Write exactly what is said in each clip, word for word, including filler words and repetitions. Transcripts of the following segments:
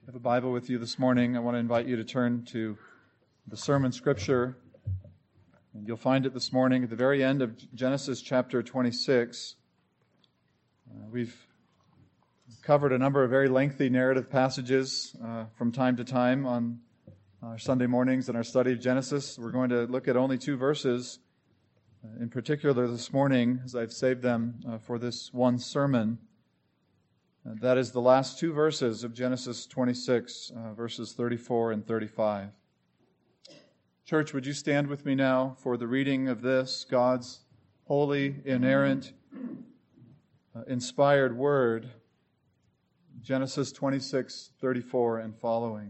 you have a Bible with you this morning, I want to invite you to turn to the sermon scripture. And you'll find it this morning at the very end of Genesis chapter twenty-six. Uh, we've covered a number of very lengthy narrative passages uh, from time to time on our Sunday mornings in our study of Genesis. We're going to look at only two verses uh, in particular this morning, as I've saved them uh, for this one sermon. Uh, that is the last two verses of Genesis twenty-six, uh, verses thirty-four and thirty-five. Church, would you stand with me now for the reading of this, God's holy, inerrant, uh, inspired word, Genesis twenty-six, thirty-four and following.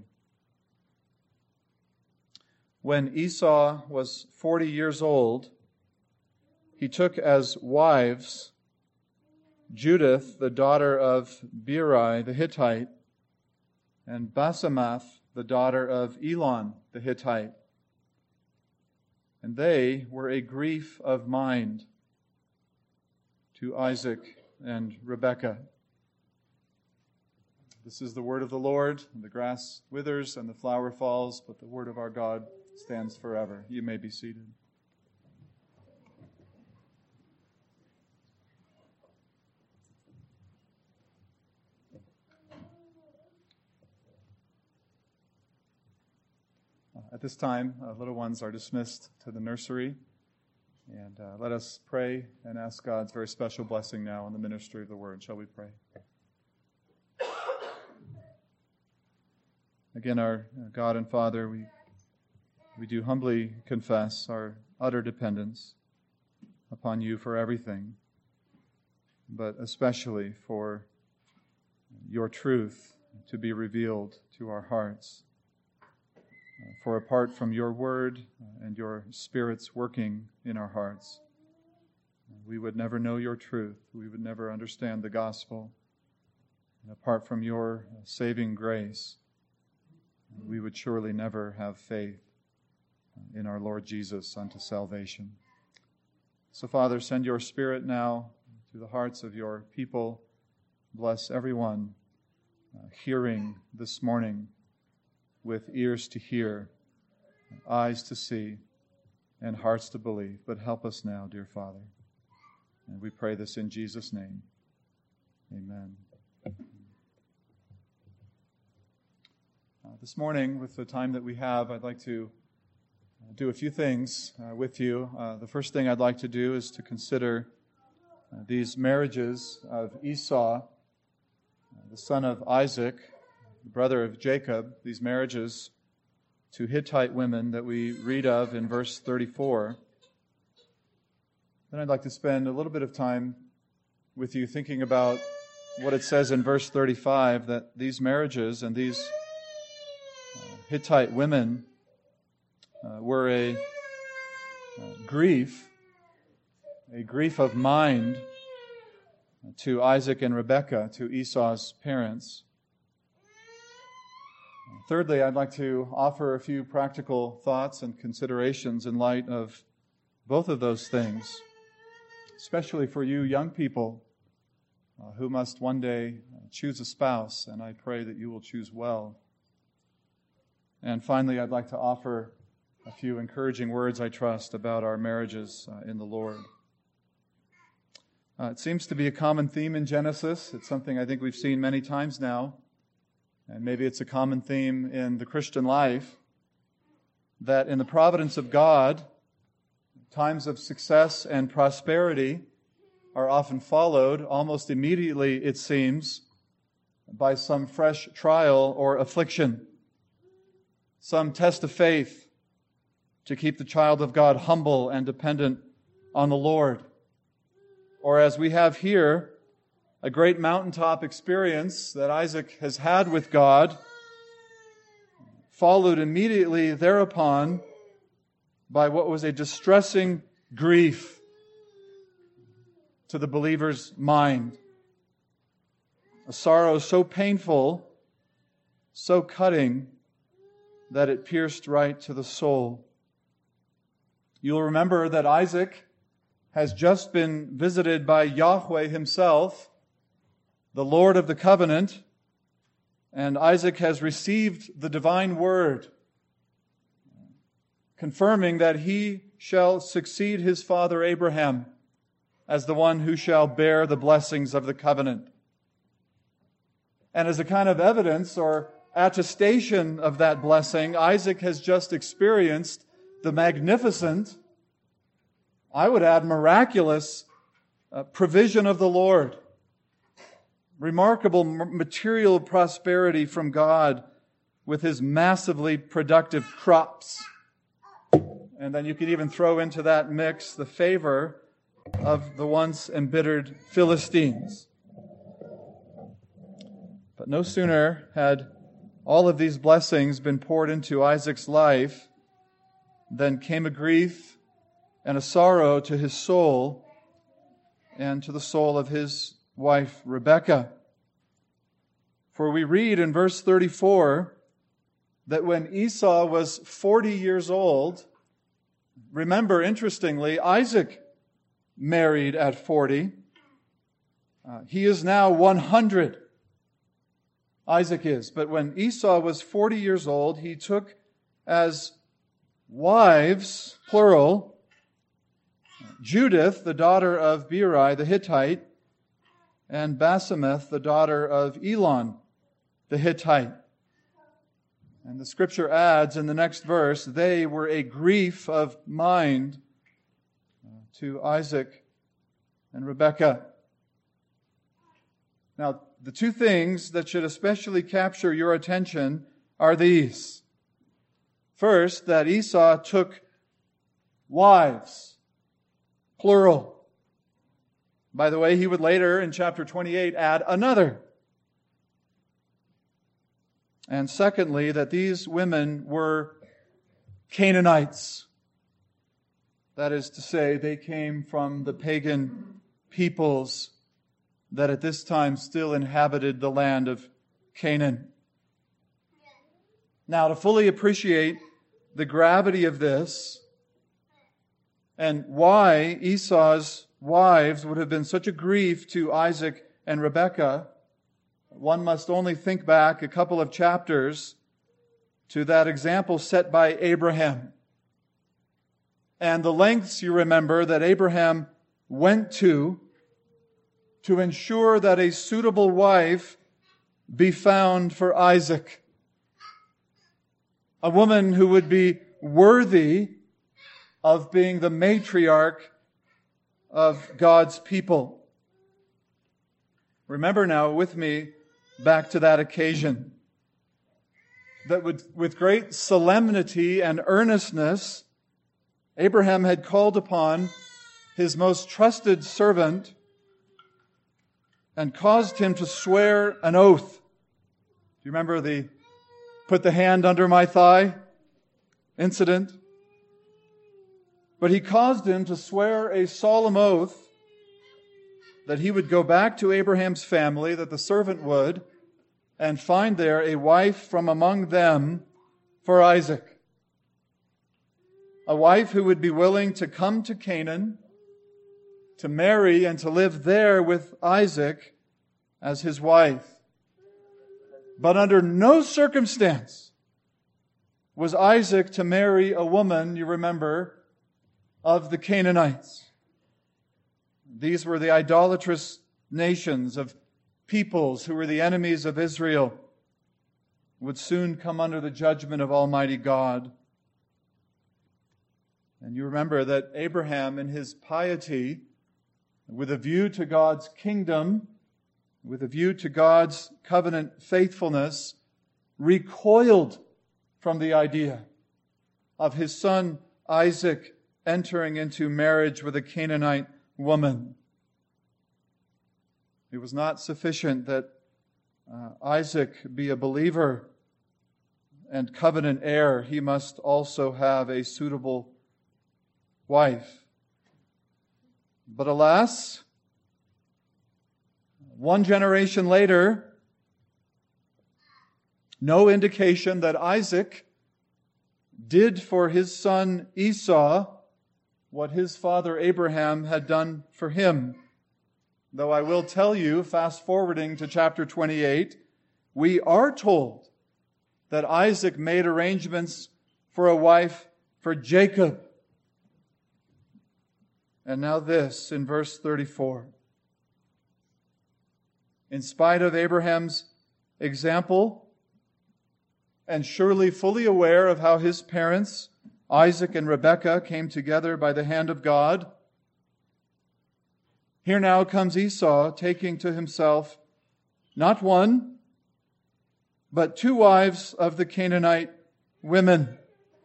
When Esau was forty years old, he took as wives Judith, the daughter of Beeri the Hittite, and Basemath, the daughter of Elon the Hittite. And they were a grief of mind to Isaac and Rebekah. This is the word of the Lord. The grass withers and the flower falls, but the word of our God stands forever. You may be seated. At this time, uh, little ones are dismissed to the nursery. And uh, let us pray and ask God's very special blessing now on the ministry of the Word. Shall we pray? Again, our God and Father, we, we do humbly confess our utter dependence upon You for everything, but especially for Your truth to be revealed to our hearts. For apart from Your word and Your Spirit's working in our hearts, we would never know Your truth. We would never understand the gospel. And apart from Your saving grace, we would surely never have faith in our Lord Jesus unto salvation. So, Father, send Your Spirit now to the hearts of Your people. Bless everyone uh, hearing this morning, with ears to hear, eyes to see, and hearts to believe. But help us now, dear Father. And we pray this in Jesus' name. Amen. Uh, this morning, with the time that we have, I'd like to do a few things uh, with you. Uh, the first thing I'd like to do is to consider uh, these marriages of Esau, uh, the son of Isaac, the brother of Jacob, these marriages to Hittite women that we read of in verse thirty-four. Then I'd like to spend a little bit of time with you thinking about what it says in verse thirty-five, that these marriages and these uh, Hittite women uh, were a uh, grief, a grief of mind to Isaac and Rebekah, to Esau's parents. Thirdly, I'd like to offer a few practical thoughts and considerations in light of both of those things, especially for you young people uh, who must one day choose a spouse, and I pray that you will choose well. And finally, I'd like to offer a few encouraging words, I trust, about our marriages uh, in the Lord. Uh, it seems to be a common theme in Genesis. It's something I think we've seen many times now. And maybe it's a common theme in the Christian life, that in the providence of God, times of success and prosperity are often followed, almost immediately, it seems, by some fresh trial or affliction, some test of faith to keep the child of God humble and dependent on the Lord. Or as we have here, a great mountaintop experience that Isaac has had with God, followed immediately thereupon by what was a distressing grief to the believer's mind. A sorrow so painful, so cutting, that it pierced right to the soul. You'll remember that Isaac has just been visited by Yahweh Himself, the Lord of the covenant, And Isaac has received the divine word, confirming that he shall succeed his father Abraham as the one who shall bear the blessings of the covenant. And as a kind of evidence or attestation of that blessing, Isaac has just experienced the magnificent, I would add miraculous, uh, provision of the Lord. Remarkable material prosperity from God with His massively productive crops. And then you could even throw into that mix the favor of the once embittered Philistines. But no sooner had all of these blessings been poured into Isaac's life than came a grief and a sorrow to his soul and to the soul of his wife Rebekah. For we read in verse thirty-four that when Esau was forty years old, remember, interestingly, Isaac married at forty. Uh, he is now one hundred. Isaac is. But when Esau was forty years old, he took as wives, plural, Judith, the daughter of Beeri the Hittite, and Basemath, the daughter of Elon the Hittite. And the scripture adds in the next verse, they were a grief of mind to Isaac and Rebekah. Now, the two things that should especially capture your attention are these. First, that Esau took wives, plural. By the way, he would later in chapter twenty-eight add another. And secondly, that these women were Canaanites. That is to say, they came from the pagan peoples that at this time still inhabited the land of Canaan. Now, to fully appreciate the gravity of this and why Esau's wives would have been such a grief to Isaac and Rebekah, one must only think back a couple of chapters to that example set by Abraham. And the lengths, you remember, that Abraham went to to ensure that a suitable wife be found for Isaac. A woman who would be worthy of being the matriarch of God's people. Remember now with me back to that occasion that with, with great solemnity and earnestness, Abraham had called upon his most trusted servant and caused him to swear an oath. Do you remember the put the hand under my thigh incident? But he caused him to swear a solemn oath that he would go back to Abraham's family, that the servant would, and find there a wife from among them for Isaac. A wife who would be willing to come to Canaan, to marry and to live there with Isaac as his wife. But under no circumstance was Isaac to marry a woman, you remember, of the Canaanites. These were the idolatrous nations of peoples who were the enemies of Israel, would soon come under the judgment of Almighty God. And you remember that Abraham, in his piety, with a view to God's kingdom, with a view to God's covenant faithfulness, recoiled from the idea of his son Isaac entering into marriage with a Canaanite woman. It was not sufficient that uh, Isaac be a believer and covenant heir. He must also have a suitable wife. But alas, one generation later, no indication that Isaac did for his son Esau what his father Abraham had done for him. Though I will tell you, fast forwarding to chapter twenty-eight, we are told that Isaac made arrangements for a wife for Jacob. And now this in verse thirty-four. In spite of Abraham's example, and surely fully aware of how his parents, Isaac and Rebekah, came together by the hand of God, here now comes Esau, taking to himself not one, but two wives of the Canaanite women.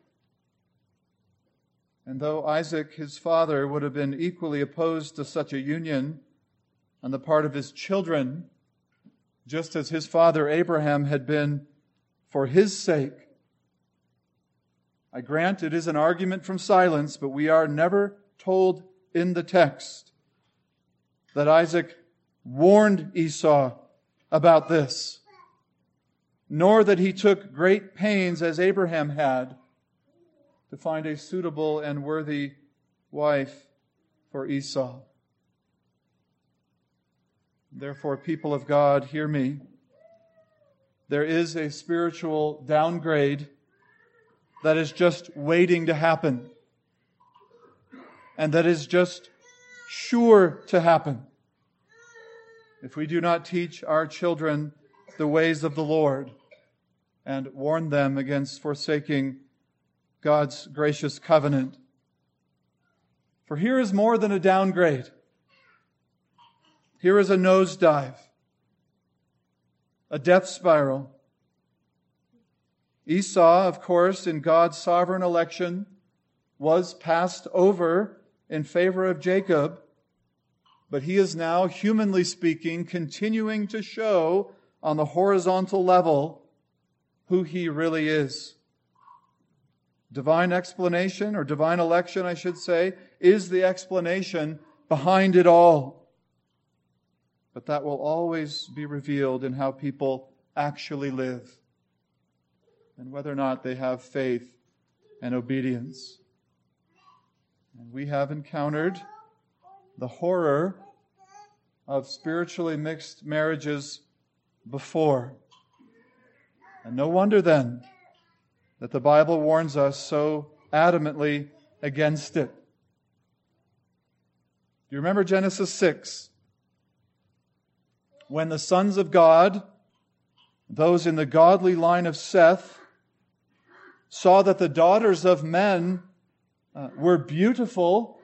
And though Isaac, his father, would have been equally opposed to such a union on the part of his children, just as his father Abraham had been for his sake, I grant it is an argument from silence, but we are never told in the text that Isaac warned Esau about this, nor that he took great pains, as Abraham had, to find a suitable and worthy wife for Esau. Therefore, people of God, hear me. There is a spiritual downgrade that is just waiting to happen, and that is just sure to happen if we do not teach our children the ways of the Lord and warn them against forsaking God's gracious covenant. For here is more than a downgrade. Here is a nosedive, a death spiral. Esau, of course, in God's sovereign election, was passed over in favor of Jacob, but he is now, humanly speaking, continuing to show on the horizontal level who he really is. Divine explanation, or divine election, I should say, is the explanation behind it all. But that will always be revealed in how people actually live, and whether or not they have faith and obedience. And we have encountered the horror of spiritually mixed marriages before. And no wonder then that the Bible warns us so adamantly against it. Do you remember Genesis six? When the sons of God, those in the godly line of Seth, saw that the daughters of men uh, were beautiful,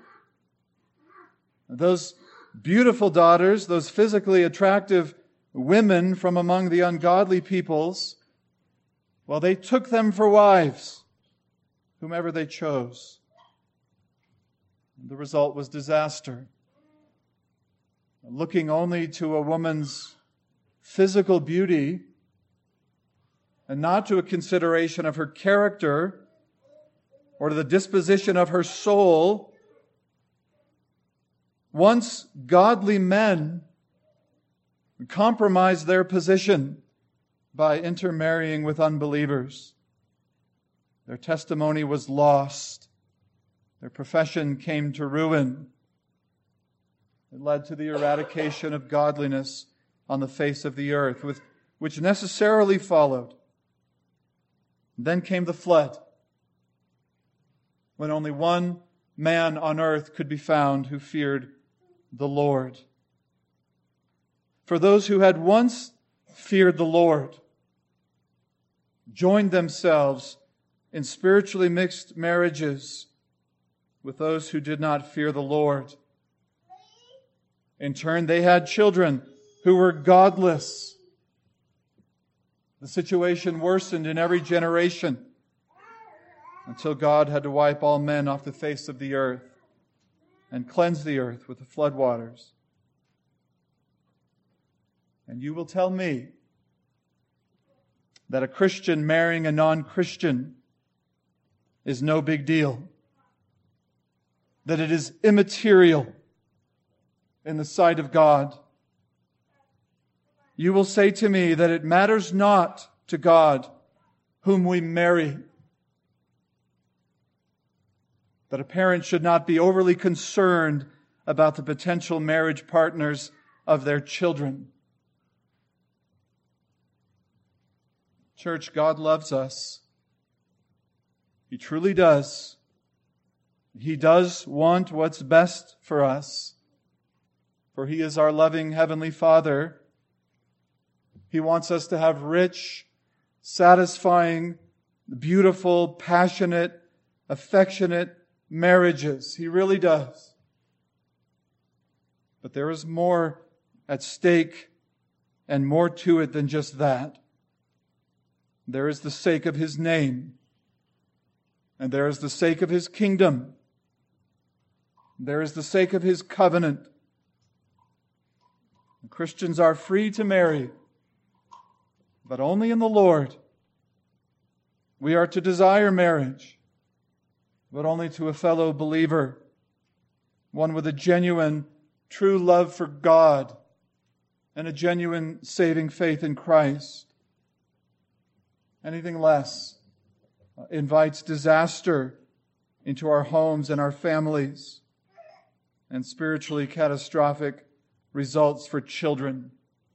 those beautiful daughters, those physically attractive women from among the ungodly peoples, well, they took them for wives, whomever they chose. And the result was disaster. Looking only to a woman's physical beauty and not to a consideration of her character or to the disposition of her soul, once godly men compromised their position by intermarrying with unbelievers. Their testimony was lost. Their profession came to ruin. It led to the eradication of godliness on the face of the earth, with, which necessarily followed. Then came the flood, when only one man on earth could be found who feared the Lord. For those who had once feared the Lord joined themselves in spiritually mixed marriages with those who did not fear the Lord. In turn, they had children who were godless. The situation worsened in every generation until God had to wipe all men off the face of the earth and cleanse the earth with the floodwaters. And you will tell me that a Christian marrying a non-Christian is no big deal, that it is immaterial in the sight of God. You will say to me that it matters not to God whom we marry, that a parent should not be overly concerned about the potential marriage partners of their children. Church, God loves us. He truly does. He does want what's best for us. For He is our loving Heavenly Father. He wants us to have rich, satisfying, beautiful, passionate, affectionate marriages. He really does. But there is more at stake and more to it than just that. There is the sake of His name. And there is the sake of His kingdom. There is the sake of His covenant. Christians are free to marry, but only in the Lord. We are to desire marriage, but only to a fellow believer, one with a genuine, true love for God and a genuine saving faith in Christ. Anything less invites disaster into our homes and our families and spiritually catastrophic results for children.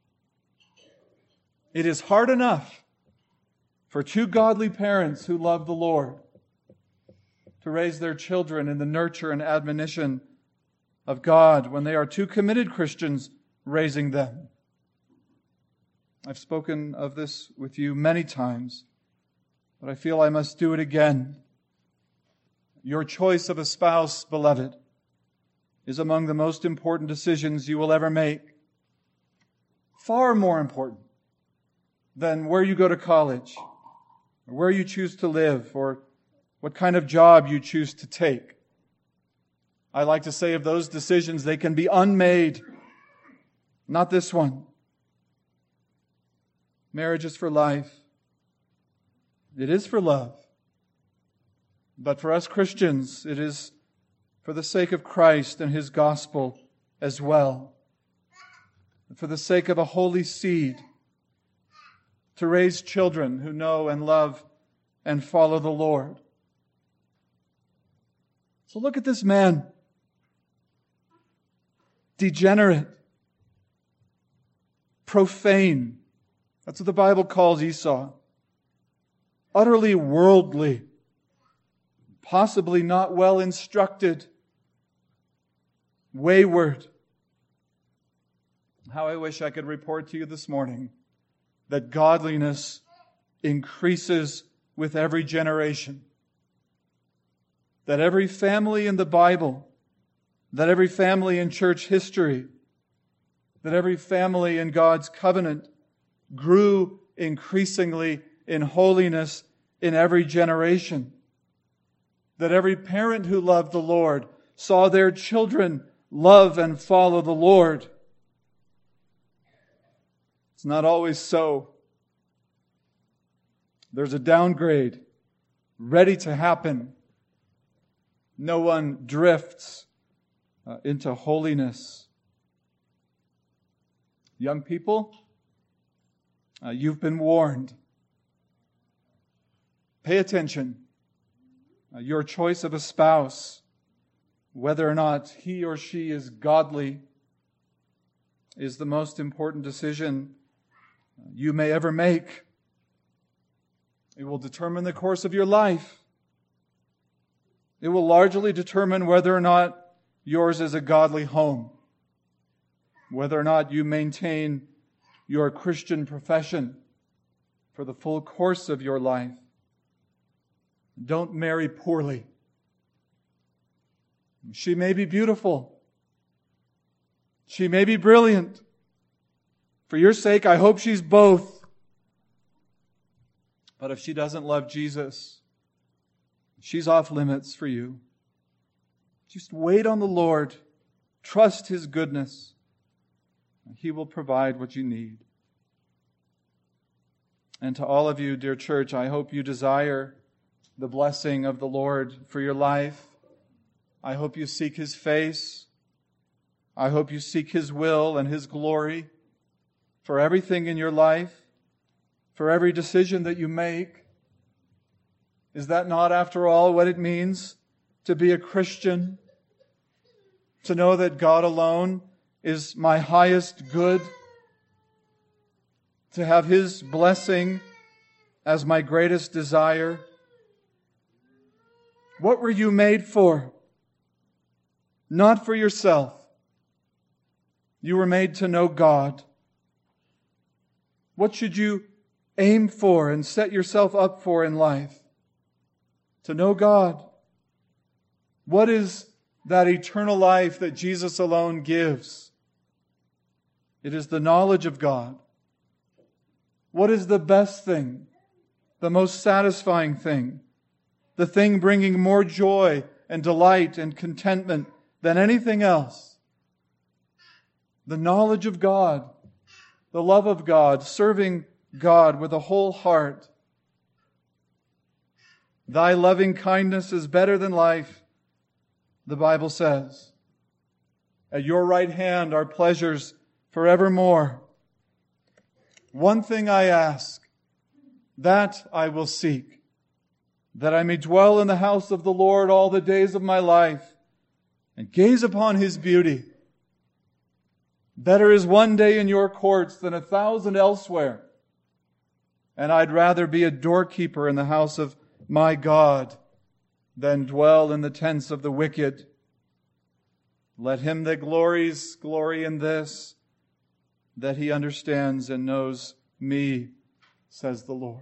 It is hard enough for two godly parents who love the Lord to raise their children in the nurture and admonition of God when they are two committed Christians raising them. I've spoken of this with you many times, but I feel I must do it again. Your choice of a spouse, beloved, is among the most important decisions you will ever make. Far more important than where you go to college, or where you choose to live, or what kind of job you choose to take. I like to say of those decisions, they can be unmade. Not this one. Marriage is for life. It is for love. But for us Christians, it is for the sake of Christ and His gospel as well. For the sake of a holy seed, to raise children who know and love and follow the Lord. So look at this man. Degenerate. Profane. That's what the Bible calls Esau. Utterly worldly. Possibly not well instructed. Wayward. How I wish I could report to you this morning that godliness increases with every generation. That every family in the Bible, that every family in church history, that every family in God's covenant grew increasingly in holiness in every generation. That every parent who loved the Lord saw their children love and follow the Lord. It's not always so. There's a downgrade ready to happen. No one drifts uh, into holiness. Young people, uh, you've been warned. Pay attention. Uh, your choice of a spouse, whether or not he or she is godly, is the most important decision you may ever make. It will determine the course of your life. It will largely determine whether or not yours is a godly home, whether or not you maintain your Christian profession for the full course of your life. Don't marry poorly. She may be beautiful. She may be brilliant. For your sake, I hope she's both. But if she doesn't love Jesus, she's off limits for you. Just wait on the Lord. Trust His goodness. He will provide what you need. And to all of you, dear church, I hope you desire the blessing of the Lord for your life. I hope you seek His face. I hope you seek His will and His glory for everything in your life, for every decision that you make. Is that not, after all, what it means to be a Christian? To know that God alone is my highest good? To have His blessing as my greatest desire? What were you made for? Not for yourself. You were made to know God. What should you aim for and set yourself up for in life? To know God. What is that eternal life that Jesus alone gives? It is the knowledge of God. What is the best thing? The most satisfying thing? The thing bringing more joy and delight and contentment than anything else? The knowledge of God, the love of God, serving God with a whole heart. Thy loving kindness is better than life, the Bible says. At your right hand are pleasures forevermore. One thing I ask, that I will seek, that I may dwell in the house of the Lord all the days of my life, and gaze upon His beauty. Better is one day in your courts than a thousand elsewhere. And I'd rather be a doorkeeper in the house of my God than dwell in the tents of the wicked. Let him that glories glory in this, that he understands and knows me, says the Lord.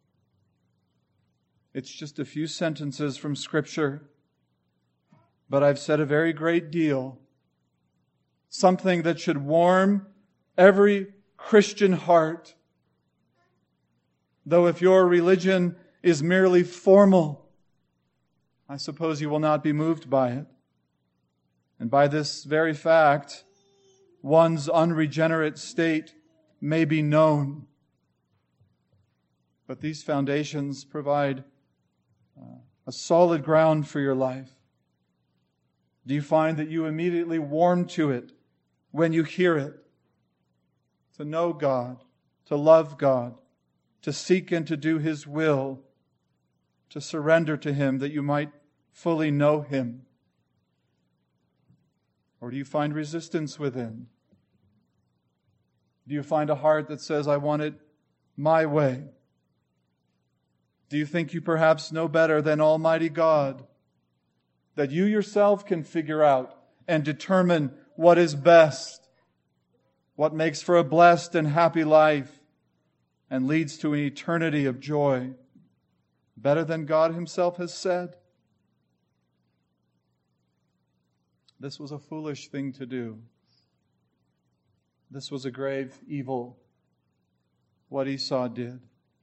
It's just a few sentences from Scripture, but I've said a very great deal. Something that should warm every Christian heart. Though if your religion is merely formal, I suppose you will not be moved by it. And by this very fact, one's unregenerate state may be known. But these foundations provide uh, a solid ground for your life. Do you find that you immediately warm to it when you hear it? To know God, to love God, to seek and to do His will, to surrender to Him that you might fully know Him? Or do you find resistance within? Do you find a heart that says, I want it my way? Do you think you perhaps know better than Almighty God? That you yourself can figure out and determine what is best, what makes for a blessed and happy life, and leads to an eternity of joy, better than God Himself has said? This was a foolish thing to do. This was a grave evil, what Esau did.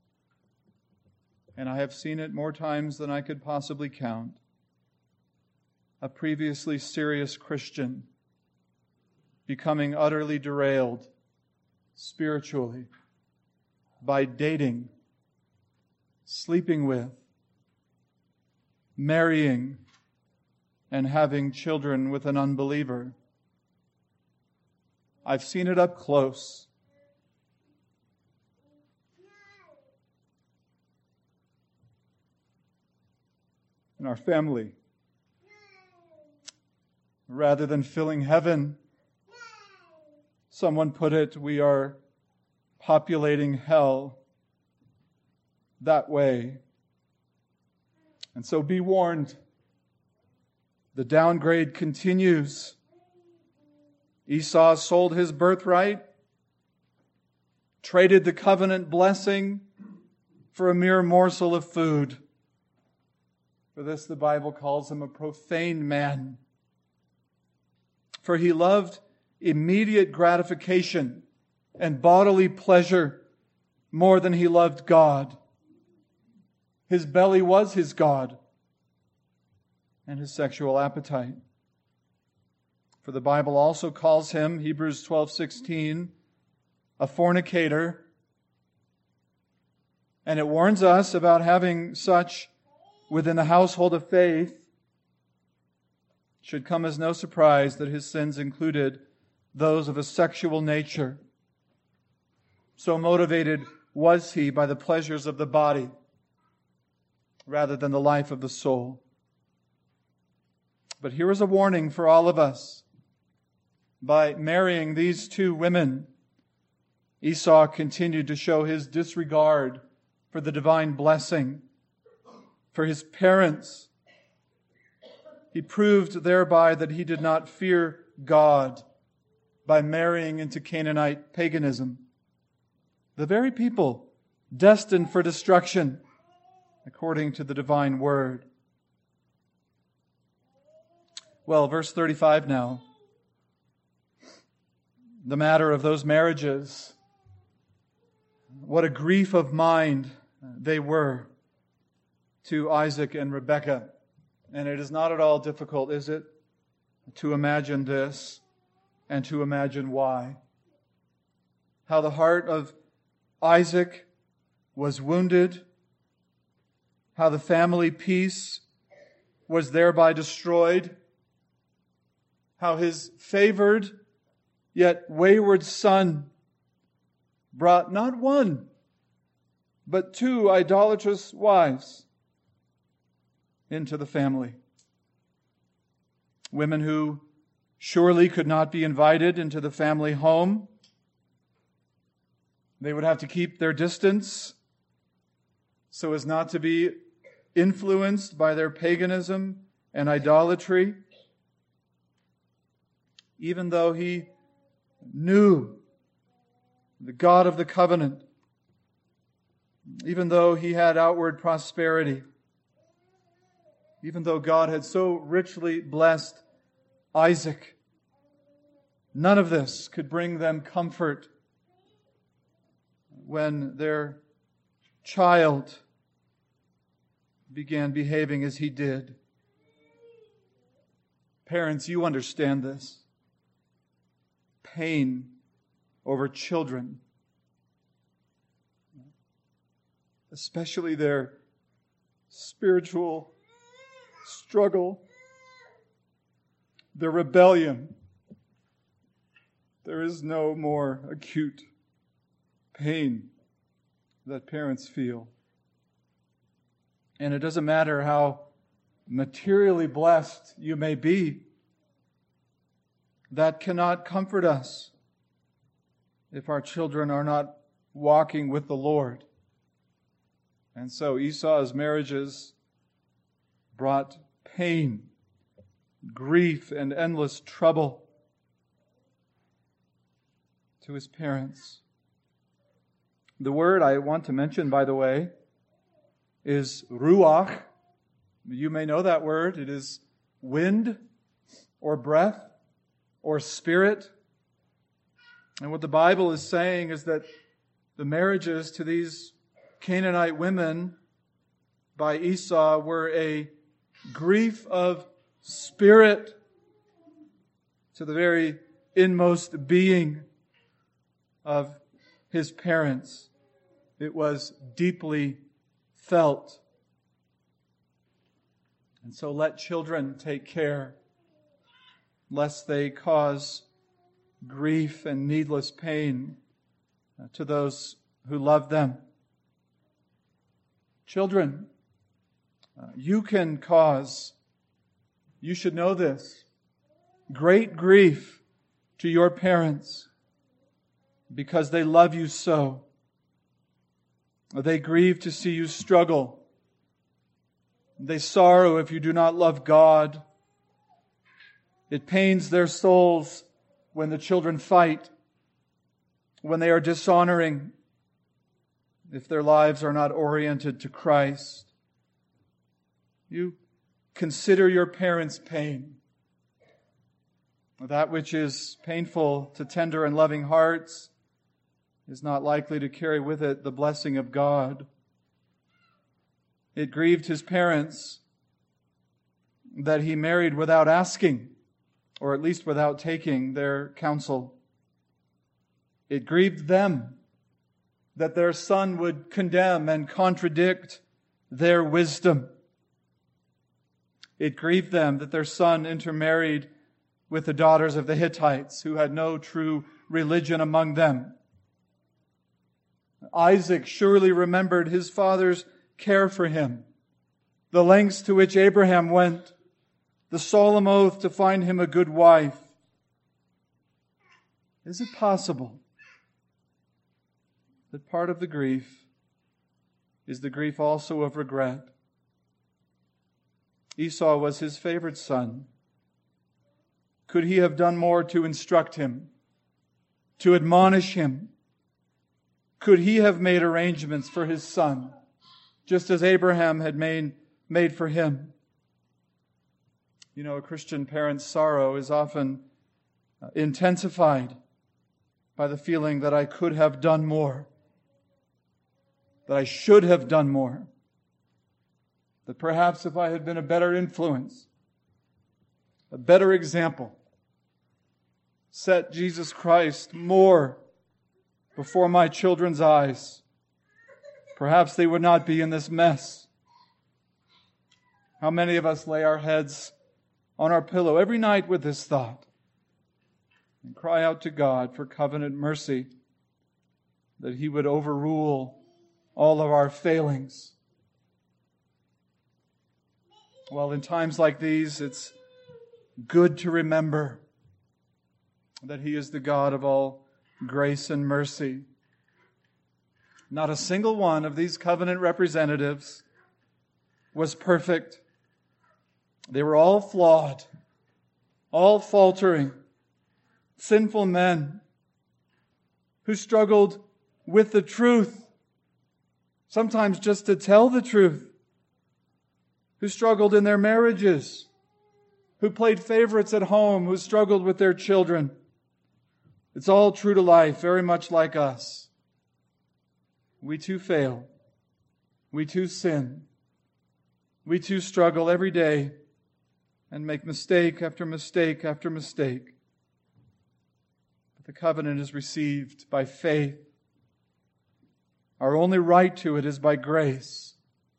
And I have seen it more times than I could possibly count. A previously serious Christian becoming utterly derailed spiritually by dating, sleeping with, marrying, and having children with an unbeliever. I've seen it up close. In our family, rather than filling heaven, someone put it, we are populating hell that way. And so be warned. The downgrade continues. Esau sold his birthright, traded the covenant blessing for a mere morsel of food. For this the Bible calls him a profane man. For he loved immediate gratification and bodily pleasure more than he loved God. His belly was his God, and his sexual appetite. For the Bible also calls him, Hebrews twelve sixteen, a fornicator. And it warns us about having such within the household of faith. It should come as no surprise that his sins included those of a sexual nature. So motivated was he by the pleasures of the body rather than the life of the soul. But here is a warning for all of us. By marrying these two women, Esau continued to show his disregard for the divine blessing, for his parents. He proved thereby that he did not fear God by marrying into Canaanite paganism, the very people destined for destruction according to the divine word. Well, verse thirty-five now. The matter of those marriages. What a grief of mind they were to Isaac and Rebekah. And it is not at all difficult, is it, to imagine this and to imagine why. How the heart of Isaac was wounded, how the family peace was thereby destroyed, how his favored yet wayward son brought not one, but two idolatrous wives into the family. Women who surely could not be invited into the family home. They would have to keep their distance so as not to be influenced by their paganism and idolatry. Even though he knew the God of the covenant, even though he had outward prosperity, even though God had so richly blessed Isaac, none of this could bring them comfort when their child began behaving as he did. Parents, you understand this. Pain over children, especially their spiritual struggle, their rebellion. There is no more acute pain that parents feel. And it doesn't matter how materially blessed you may be, that cannot comfort us if our children are not walking with the Lord. And so Esau's marriages brought pain, grief, and endless trouble to his parents. The word I want to mention, by the way, is ruach. You may know that word. It is wind or breath or spirit. And what the Bible is saying is that the marriages to these Canaanite women by Esau were a grief of spirit to the very inmost being of his parents. It was deeply felt. And so let children take care lest they cause grief and needless pain to those who love them. Children, uh, you can cause, you should know this, great grief to your parents because they love you so. They grieve to see you struggle. They sorrow if you do not love God. It pains their souls when the children fight, when they are dishonoring, if their lives are not oriented to Christ. You consider your parents' pain. That which is painful to tender and loving hearts is not likely to carry with it the blessing of God. It grieved his parents that he married without asking, or at least without taking their counsel. It grieved them that their son would condemn and contradict their wisdom. It grieved them that their son intermarried with the daughters of the Hittites, who had no true religion among them. Isaac surely remembered his father's care for him, the lengths to which Abraham went, the solemn oath to find him a good wife. Is it possible that part of the grief is the grief also of regret. Esau was his favorite son. Could he have done more to instruct him, to admonish him? Could he have made arrangements for his son, just as Abraham had made, made for him? You know, a Christian parent's sorrow is often intensified by the feeling that I could have done more, that I should have done more, that perhaps if I had been a better influence, a better example, set Jesus Christ more before my children's eyes, perhaps they would not be in this mess. How many of us lay our heads on our pillow every night with this thought and cry out to God for covenant mercy, that He would overrule all of our failings. Well, in times like these, it's good to remember that He is the God of all grace and mercy. Not a single one of these covenant representatives was perfect. They were all flawed, all faltering, sinful men who struggled with the truth, sometimes just to tell the truth, who struggled in their marriages, who played favorites at home, who struggled with their children. It's all true to life, very much like us. We too fail. We too sin. We too struggle every day and make mistake after mistake after mistake. But the covenant is received by faith. Our only right to it is by grace.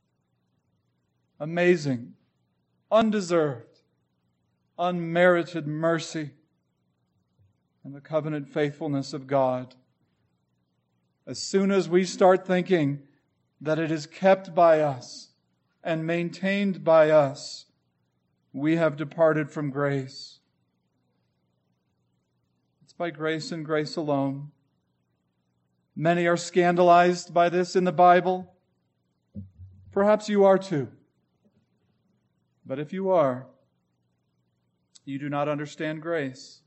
Amazing, undeserved, unmerited mercy and the covenant faithfulness of God. As soon as we start thinking that it is kept by us and maintained by us, we have departed from grace. It's by grace and grace alone. Many are scandalized by this in the Bible. Perhaps you are too. But if you are, you do not understand grace.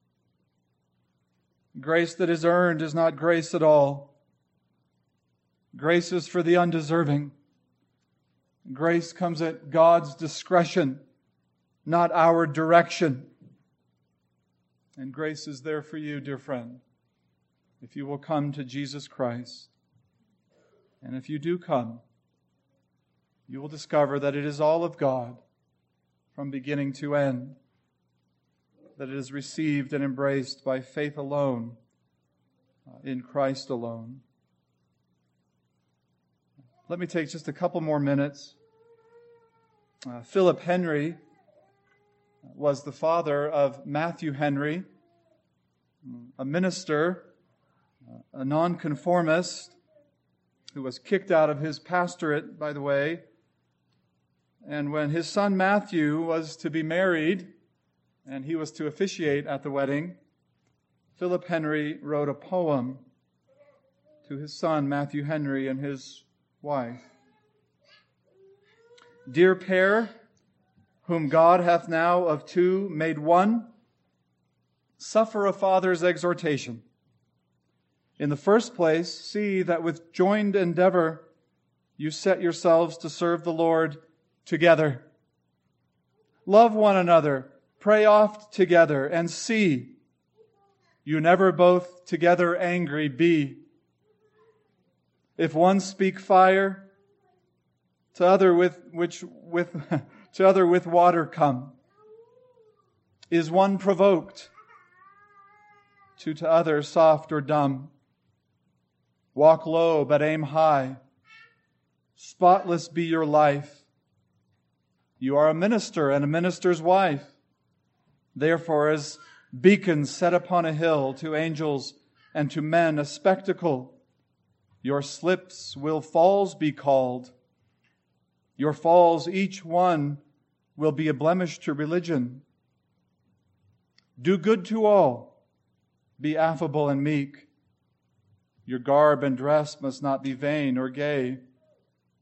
Grace that is earned is not grace at all. Grace is for the undeserving. Grace comes at God's discretion, not our direction. And grace is there for you, dear friend, if you will come to Jesus Christ. And if you do come, you will discover that it is all of God from beginning to end, that it is received and embraced by faith alone, uh, in Christ alone. Let me take just a couple more minutes. Uh, Philip Henry was the father of Matthew Henry, a minister, a nonconformist, who was kicked out of his pastorate, by the way. And when his son Matthew was to be married, and he was to officiate at the wedding, Philip Henry wrote a poem to his son Matthew Henry and his wife. Dear pair, whom God hath now of two made one, suffer a father's exhortation. In the first place, see that with joined endeavor you set yourselves to serve the Lord together. Love one another, pray oft together, and see you never both together angry be. If one speak fire, to other with which with to other with water come. Is one provoked, to to other soft or dumb. Walk low, but aim high. Spotless be your life. You are a minister and a minister's wife. Therefore, as beacons set upon a hill, to angels and to men a spectacle, your slips will falls be called. Your falls, each one, will be a blemish to religion. Do good to all. Be affable and meek. Your garb and dress must not be vain or gay.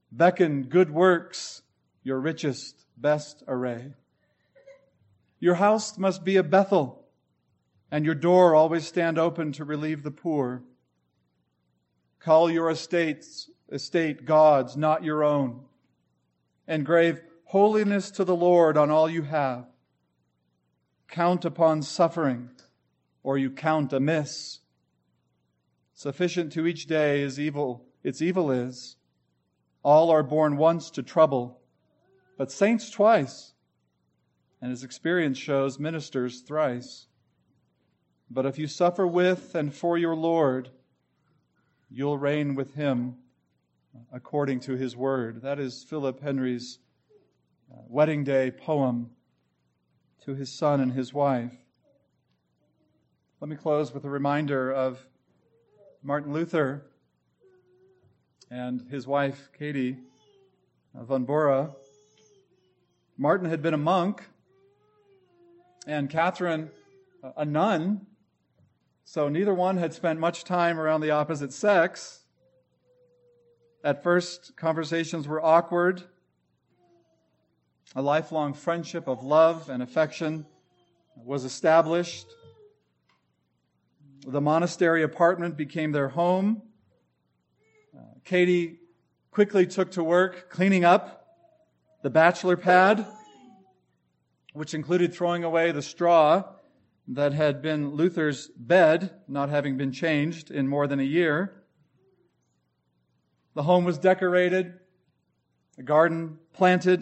Beckon good works, your richest, best array. Your house must be a Bethel, and your door always stand open to relieve the poor. Call your estates, estate God's, not your own. Engrave holiness to the Lord on all you have. Count upon suffering, or you count amiss. Sufficient to each day is evil, its evil is. All are born once to trouble, but saints twice, and as experience shows, ministers thrice. But if you suffer with and for your Lord, you'll reign with Him according to His word. That is Philip Henry's wedding day poem to his son and his wife. Let me close with a reminder of Martin Luther and his wife, Katie von Bora. Martin had been a monk, and Catherine a nun, so neither one had spent much time around the opposite sex. At first, conversations were awkward. A lifelong friendship of love and affection was established. The monastery apartment became their home. Uh, Katie quickly took to work cleaning up the bachelor pad, which included throwing away the straw that had been Luther's bed, not having been changed in more than a year. The home was decorated, a garden planted.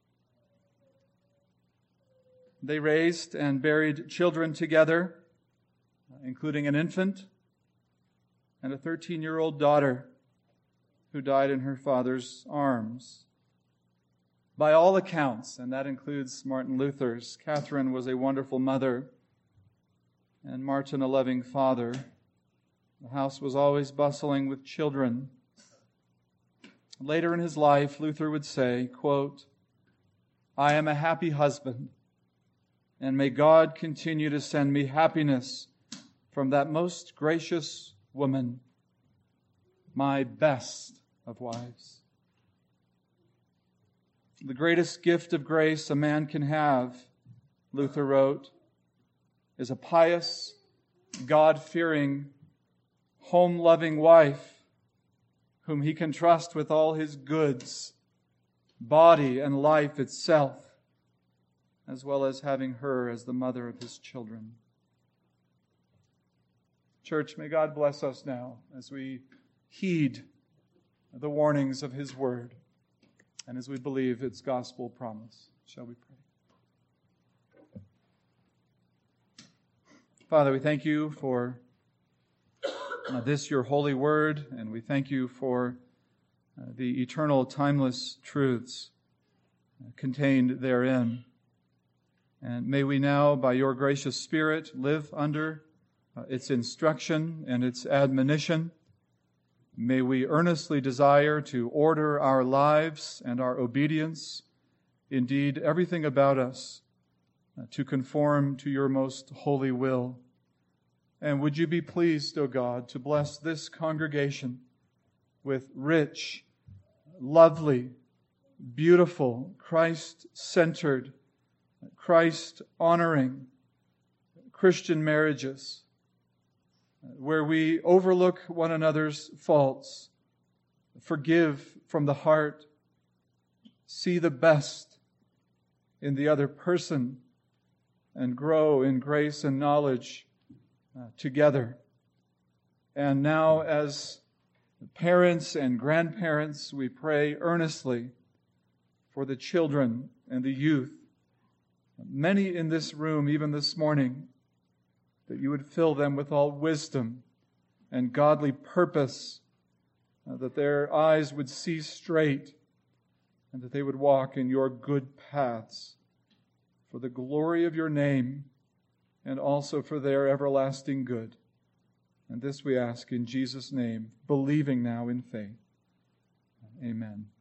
They raised and buried children together, including an infant and a thirteen-year-old daughter who died in her father's arms. By all accounts, and that includes Martin Luther's, Catherine was a wonderful mother and Martin a loving father. The house was always bustling with children. Later in his life, Luther would say, quote, "I am a happy husband, and may God continue to send me happiness from that most gracious woman, my best of wives." The greatest gift of grace a man can have, Luther wrote, is a pious, God-fearing, home-loving wife whom he can trust with all his goods, body and life itself, as well as having her as the mother of his children. Church, may God bless us now as we heed the warnings of His word and as we believe its gospel promise. Shall we pray? Father, we thank you for uh, this, your holy word, and we thank you for uh, the eternal, timeless truths uh, contained therein. And may we now, by your gracious Spirit, live under uh, its instruction and its admonition. May we earnestly desire to order our lives and our obedience, indeed everything about us, uh, to conform to your most holy will. And would you be pleased, O God, to bless this congregation with rich, lovely, beautiful, Christ-centered, Christ-honoring Christian marriages, where we overlook one another's faults, forgive from the heart, see the best in the other person, and grow in grace and knowledge uh, together. And now, as parents and grandparents, we pray earnestly for the children and the youth, many in this room, even this morning, that you would fill them with all wisdom and godly purpose, uh, that their eyes would see straight, and that they would walk in your good paths for the glory of your name and also for their everlasting good. And this we ask in Jesus' name, believing now in faith. Amen.